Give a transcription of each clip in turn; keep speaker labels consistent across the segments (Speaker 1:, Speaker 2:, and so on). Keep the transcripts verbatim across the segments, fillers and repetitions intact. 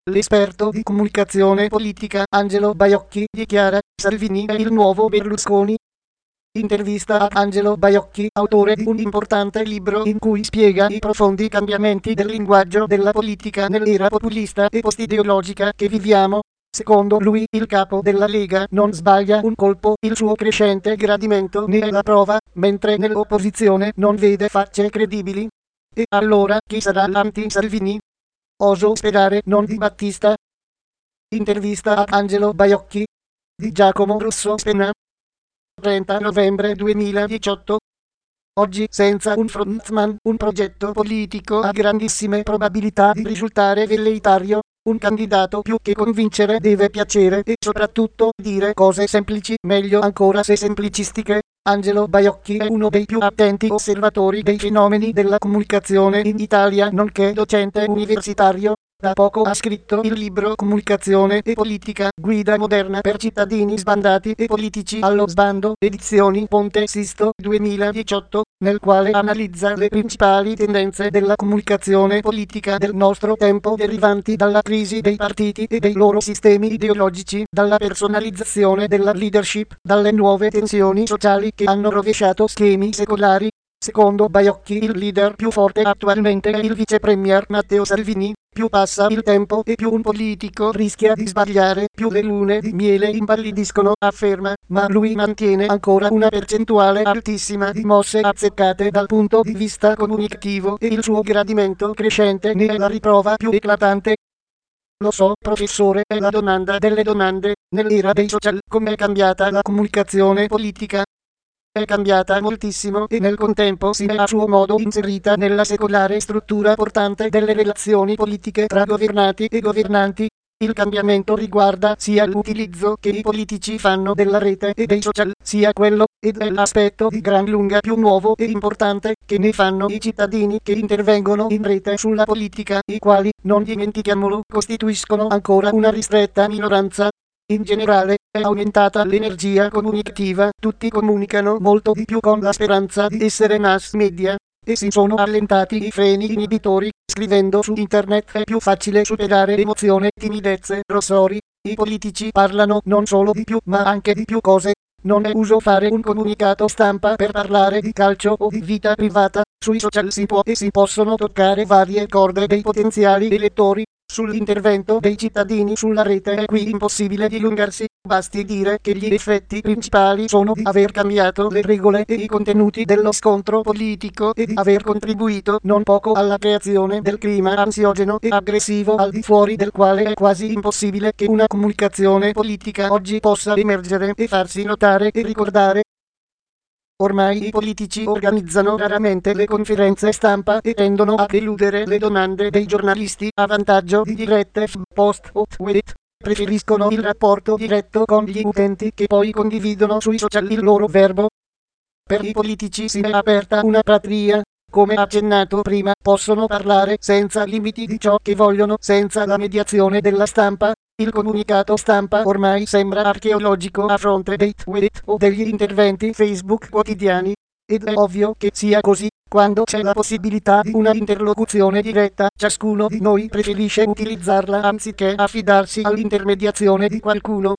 Speaker 1: L'esperto di comunicazione politica Angelo Baiocchi dichiara: Salvini è il nuovo Berlusconi. Intervista a Angelo Baiocchi, autore di un importante libro in cui spiega i profondi cambiamenti del linguaggio della politica nell'era populista e post-ideologica che viviamo. Secondo lui, il capo della Lega non sbaglia un colpo, il suo crescente gradimento ne è la prova, mentre nell'opposizione non vede facce credibili. E allora chi sarà l'anti-Salvini? Oso sperare non Di Battista. Intervista a Angelo Baiocchi di Giacomo Russo Spenna. trenta novembre duemiladiciotto. Oggi, senza un frontman, un progetto politico ha grandissime probabilità di risultare velleitario. Un candidato più che convincere deve piacere e soprattutto dire cose semplici, meglio ancora se semplicistiche. Angelo Baiocchi è uno dei più attenti osservatori dei fenomeni della comunicazione in Italia, nonché docente universitario. Da poco ha scritto il libro Comunicazione e politica, guida moderna per cittadini sbandati e politici allo sbando, edizioni Ponte Sisto duemiladiciotto, nel quale analizza le principali tendenze della comunicazione politica del nostro tempo derivanti dalla crisi dei partiti e dei loro sistemi ideologici, dalla personalizzazione della leadership, dalle nuove tensioni sociali che hanno rovesciato schemi secolari. Secondo Baiocchi il leader più forte attualmente è il vice premier Matteo Salvini. Più passa il tempo e più un politico rischia di sbagliare, più le lune di miele impallidiscono, afferma, ma lui mantiene ancora una percentuale altissima di mosse azzeccate dal punto di vista comunicativo e il suo gradimento crescente ne è la riprova più eclatante. Lo so, professore, è la domanda delle domande. Nell'era dei social, com'è cambiata la comunicazione politica? È cambiata moltissimo e nel contempo si è a suo modo inserita nella secolare struttura portante delle relazioni politiche tra governati e governanti. Il cambiamento riguarda sia l'utilizzo che i politici fanno della rete e dei social, sia quello, ed è l'aspetto di gran lunga più nuovo e importante, che ne fanno i cittadini che intervengono in rete sulla politica, i quali, non dimentichiamolo, costituiscono ancora una ristretta minoranza. In generale, è aumentata l'energia comunicativa, tutti comunicano molto di più con la speranza di essere mass media, e si sono allentati i freni inibitori. Scrivendo su internet è più facile superare emozione, timidezze, rossori. I politici parlano non solo di più ma anche di più cose. Non è uso fare un comunicato stampa per parlare di calcio o di vita privata. Sui social si può e si possono toccare varie corde dei potenziali elettori. Sull'intervento dei cittadini sulla rete è qui impossibile dilungarsi, basti dire che gli effetti principali sono di aver cambiato le regole e i contenuti dello scontro politico e di aver contribuito non poco alla creazione del clima ansiogeno e aggressivo al di fuori del quale è quasi impossibile che una comunicazione politica oggi possa emergere e farsi notare e ricordare. Ormai i politici organizzano raramente le conferenze stampa e tendono a eludere le domande dei giornalisti a vantaggio di dirette post o tweet. Preferiscono il rapporto diretto con gli utenti che poi condividono sui social il loro verbo. Per i politici si è aperta una prateria. Come accennato prima, possono parlare senza limiti di ciò che vogliono senza la mediazione della stampa. Il comunicato stampa ormai sembra archeologico a fronte dei tweet o degli interventi Facebook quotidiani. Ed è ovvio che sia così. Quando c'è la possibilità di una interlocuzione diretta, ciascuno di noi preferisce utilizzarla anziché affidarsi all'intermediazione di qualcuno.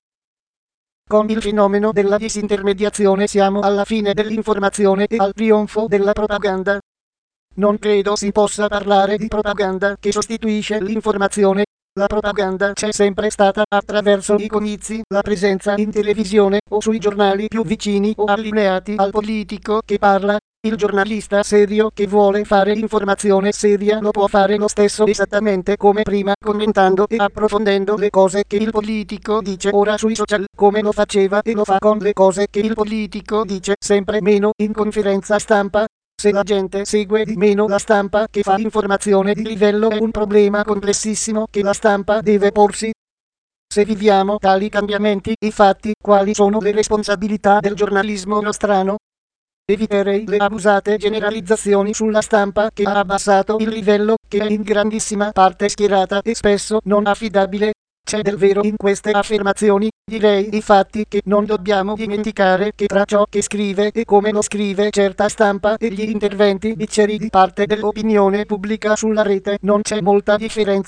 Speaker 1: Con il fenomeno della disintermediazione siamo alla fine dell'informazione e al trionfo della propaganda. Non credo si possa parlare di propaganda che sostituisce l'informazione. La propaganda c'è sempre stata attraverso i comizi, la presenza in televisione o sui giornali più vicini o allineati al politico che parla. Il giornalista serio che vuole fare informazione seria lo può fare lo stesso esattamente come prima, commentando e approfondendo le cose che il politico dice ora sui social, come lo faceva e lo fa con le cose che il politico dice sempre meno in conferenza stampa. Se la gente segue di meno la stampa che fa informazione di livello è un problema complessissimo che la stampa deve porsi. Se viviamo tali cambiamenti, infatti, quali sono le responsabilità del giornalismo nostrano? Eviterei le abusate generalizzazioni sulla stampa che ha abbassato il livello, che è in grandissima parte schierata e spesso non affidabile. C'è del vero in queste affermazioni. Direi infatti che non dobbiamo dimenticare che tra ciò che scrive e come lo scrive certa stampa e gli interventi bizzarri di parte dell'opinione pubblica sulla rete non c'è molta differenza.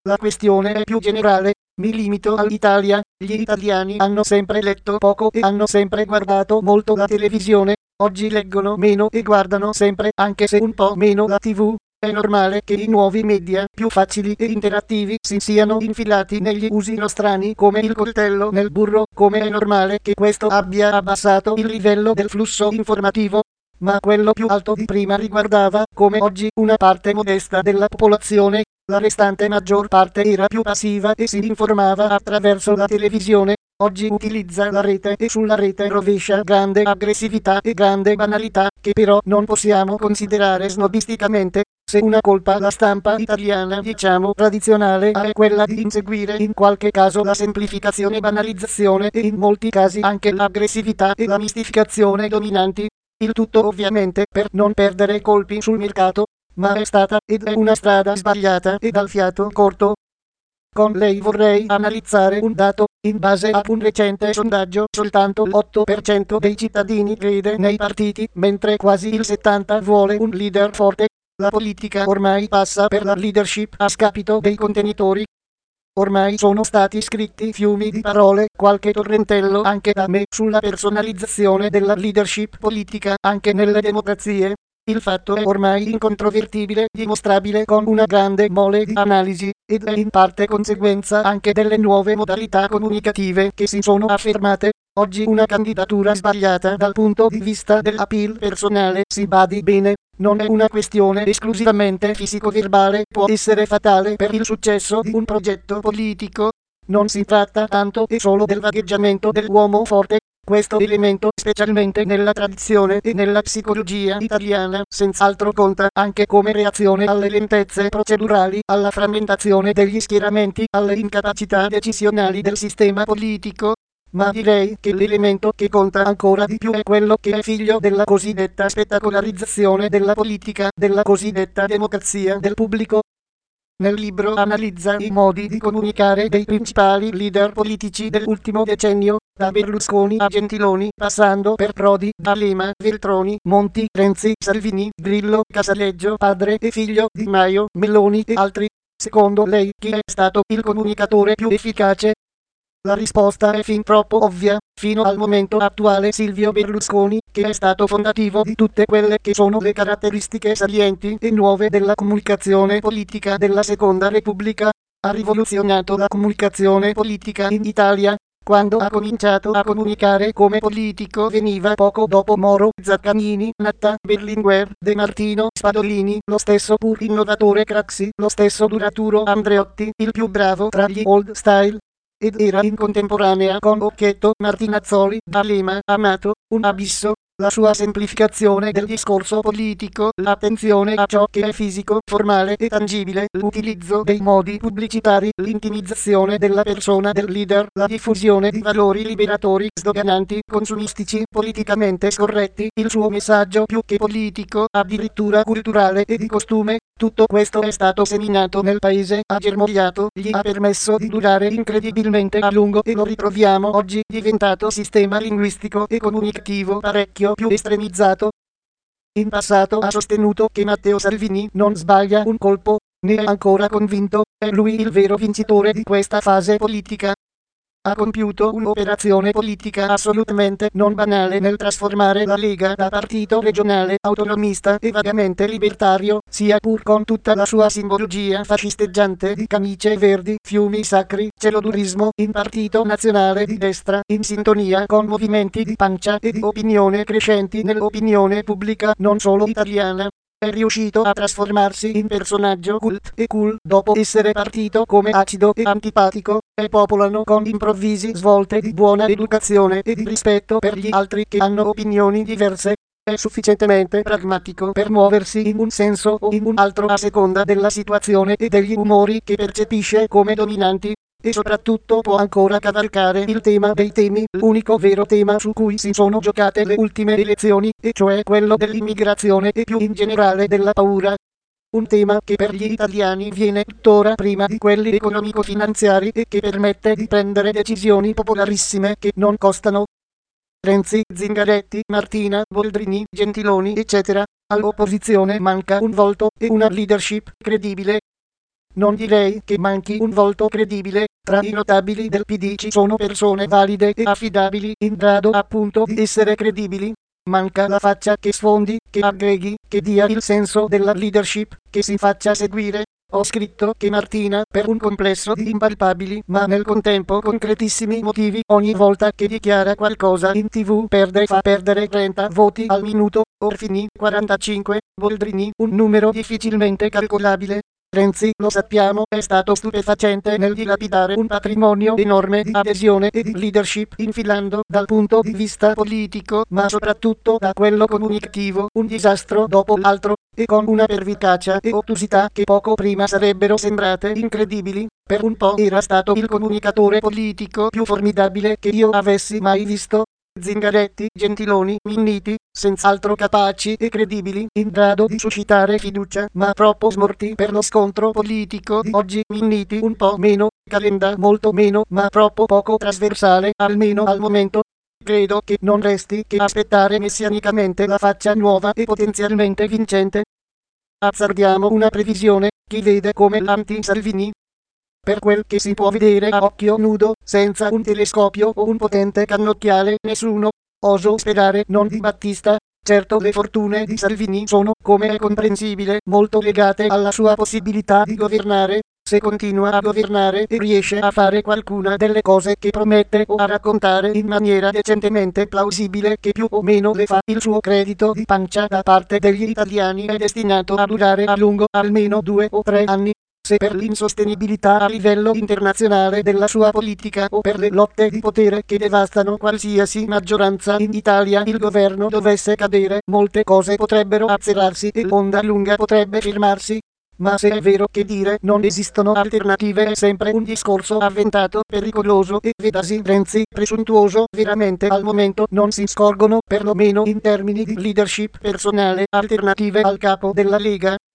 Speaker 1: La questione è più generale, mi limito all'Italia, gli italiani hanno sempre letto poco e hanno sempre guardato molto la televisione, oggi leggono meno e guardano sempre, anche se un po' meno, la tivù. È normale che i nuovi media, più facili e interattivi, si siano infilati negli usi nostrani come il coltello nel burro, come è normale che questo abbia abbassato il livello del flusso informativo. Ma quello più alto di prima riguardava, come oggi, una parte modesta della popolazione, la restante maggior parte era più passiva e si informava attraverso la televisione. Oggi utilizza la rete e sulla rete rovescia grande aggressività e grande banalità, che però non possiamo considerare snobisticamente. Se una colpa la stampa italiana, diciamo tradizionale, ha è quella di inseguire in qualche caso la semplificazione e banalizzazione e in molti casi anche l'aggressività e la mistificazione dominanti. Il tutto ovviamente per non perdere colpi sul mercato, ma è stata ed è una strada sbagliata e dal fiato corto. Con lei vorrei analizzare un dato. In base a un recente sondaggio, soltanto l'otto per cento dei cittadini crede nei partiti, mentre quasi il settanta per cento vuole un leader forte. La politica ormai passa per la leadership a scapito dei contenitori. Ormai sono stati scritti fiumi di parole, qualche torrentello anche da me, sulla personalizzazione della leadership politica anche nelle democrazie. Il fatto è ormai incontrovertibile, dimostrabile con una grande mole di analisi, ed è in parte conseguenza anche delle nuove modalità comunicative che si sono affermate. Oggi una candidatura sbagliata dal punto di vista dell'appeal personale, si badi bene, non è una questione esclusivamente fisico-verbale, può essere fatale per il successo di un progetto politico. Non si tratta tanto e solo del vagheggiamento dell'uomo forte. Questo elemento, specialmente nella tradizione e nella psicologia italiana, senz'altro conta anche come reazione alle lentezze procedurali, alla frammentazione degli schieramenti, alle incapacità decisionali del sistema politico. Ma direi che l'elemento che conta ancora di più è quello che è figlio della cosiddetta spettacolarizzazione della politica, della cosiddetta democrazia del pubblico. Nel libro analizza i modi di comunicare dei principali leader politici dell'ultimo decennio, da Berlusconi a Gentiloni, passando per Prodi, D'Alema, Veltroni, Monti, Renzi, Salvini, Grillo, Casaleggio, padre e figlio, Di Maio, Meloni e altri. Secondo lei, chi è stato il comunicatore più efficace? La risposta è fin troppo ovvia. Fino al momento attuale Silvio Berlusconi, che è stato fondativo di tutte quelle che sono le caratteristiche salienti e nuove della comunicazione politica della Seconda Repubblica, ha rivoluzionato la comunicazione politica in Italia. Quando ha cominciato a comunicare come politico veniva poco dopo Moro, Zaccagnini, Natta, Berlinguer, De Martino, Spadolini, lo stesso pur innovatore Craxi, lo stesso duraturo Andreotti, il più bravo tra gli old style. Ed era in contemporanea con Occhetto, Martinazzoli, D'Alema, Amato, un abisso. La sua semplificazione del discorso politico, l'attenzione a ciò che è fisico, formale e tangibile, l'utilizzo dei modi pubblicitari, l'intimizzazione della persona del leader, la diffusione di valori liberatori, sdogananti, consumistici, politicamente scorretti, il suo messaggio più che politico, addirittura culturale e di costume. Tutto questo è stato seminato nel paese, ha germogliato, gli ha permesso di durare incredibilmente a lungo e lo ritroviamo oggi diventato sistema linguistico e comunicativo parecchio più estremizzato. In passato ha sostenuto che Matteo Salvini non sbaglia un colpo, ne è ancora convinto, è lui il vero vincitore di questa fase politica. Ha compiuto un'operazione politica assolutamente non banale nel trasformare la Lega da partito regionale, autonomista e vagamente libertario, sia pur con tutta la sua simbologia fascisteggiante di camicie verdi, fiumi sacri, celodurismo, in partito nazionale di destra, in sintonia con movimenti di pancia e di opinione crescenti nell'opinione pubblica non solo italiana. È riuscito a trasformarsi in personaggio cult e cool dopo essere partito come acido e antipatico, e popolano con improvvisi svolte di buona educazione e di rispetto per gli altri che hanno opinioni diverse. È sufficientemente pragmatico per muoversi in un senso o in un altro a seconda della situazione e degli umori che percepisce come dominanti. E soprattutto può ancora cavalcare il tema dei temi, l'unico vero tema su cui si sono giocate le ultime elezioni, e cioè quello dell'immigrazione e più in generale della paura. Un tema che per gli italiani viene tuttora prima di quelli economico-finanziari e che permette di prendere decisioni popolarissime che non costano. Renzi, Zingaretti, Martina, Boldrini, Gentiloni, eccetera. All'opposizione manca un volto e una leadership credibile. Non direi che manchi un volto credibile, tra i notabili del P D ci sono persone valide e affidabili, in grado appunto di essere credibili. Manca la faccia che sfondi, che aggreghi, che dia il senso della leadership, che si faccia seguire. Ho scritto che Martina, per un complesso di impalpabili, ma nel contempo concretissimi motivi, ogni volta che dichiara qualcosa in tv perde fa perdere trenta voti al minuto. Orfini, quarantacinque, Boldrini, un numero difficilmente calcolabile. Renzi, lo sappiamo, è stato stupefacente nel dilapidare un patrimonio enorme di adesione e di leadership, infilando dal punto di vista politico, ma soprattutto da quello comunicativo, un disastro dopo l'altro, e con una pervicacia e ottusità che poco prima sarebbero sembrate incredibili. Per un po' era stato il comunicatore politico più formidabile che io avessi mai visto. Zingaretti, Gentiloni, Minniti, senz'altro capaci e credibili, in grado di suscitare fiducia, ma troppo smorti per lo scontro politico di oggi. Minniti un po' meno, Calenda molto meno, ma troppo poco trasversale, almeno al momento. Credo che non resti che aspettare messianicamente la faccia nuova e potenzialmente vincente. Azzardiamo una previsione: chi vede come l'anti-Salvini? Per quel che si può vedere a occhio nudo, senza un telescopio o un potente cannocchiale, nessuno. Oso sperare non di Battista. Certo, le fortune di Salvini sono, come è comprensibile, molto legate alla sua possibilità di governare. Se continua a governare e riesce a fare qualcuna delle cose che promette o a raccontare in maniera decentemente plausibile che più o meno le fa, il suo credito di pancia da parte degli italiani è destinato a durare a lungo, almeno due o tre anni. Se per l'insostenibilità a livello internazionale della sua politica o per le lotte di potere che devastano qualsiasi maggioranza in Italia il governo dovesse cadere, molte cose potrebbero azzerarsi e l'onda lunga potrebbe fermarsi. Ma se è vero che dire non esistono alternative è sempre un discorso avventato, pericoloso e vedasi Renzi presuntuoso, veramente al momento non si scorgono, perlomeno in termini di leadership personale, alternative al capo della Lega.